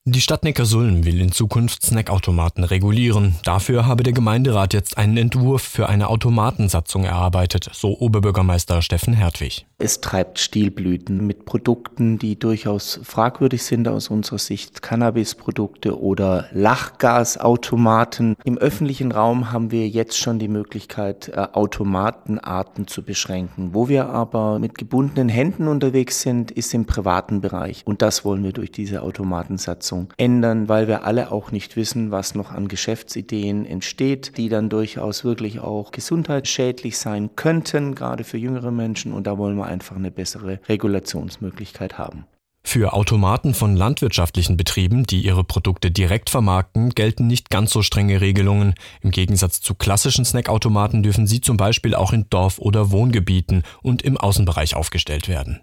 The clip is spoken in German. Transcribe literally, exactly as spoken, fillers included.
Die Stadt Neckarsulm will in Zukunft Snackautomaten regulieren. Dafür habe der Gemeinderat jetzt einen Entwurf für eine Automatensatzung erarbeitet, so Oberbürgermeister Steffen Hertwig. Es treibt Stilblüten mit Produkten, die durchaus fragwürdig sind aus unserer Sicht. Cannabisprodukte oder Lachgasautomaten. Im öffentlichen Raum haben wir jetzt schon die Möglichkeit, Automatenarten zu beschränken. Wo wir aber mit gebundenen Händen unterwegs sind, ist im privaten Bereich. Und das wollen wir durch diese Automatensatzung ändern, weil wir alle auch nicht wissen, was noch an Geschäftsideen entsteht, die dann durchaus wirklich auch gesundheitsschädlich sein könnten, gerade für jüngere Menschen. Und da wollen wir einfach eine bessere Regulationsmöglichkeit haben. Für Automaten von landwirtschaftlichen Betrieben, die ihre Produkte direkt vermarkten, gelten nicht ganz so strenge Regelungen. Im Gegensatz zu klassischen Snackautomaten dürfen sie zum Beispiel auch in Dorf- oder Wohngebieten und im Außenbereich aufgestellt werden.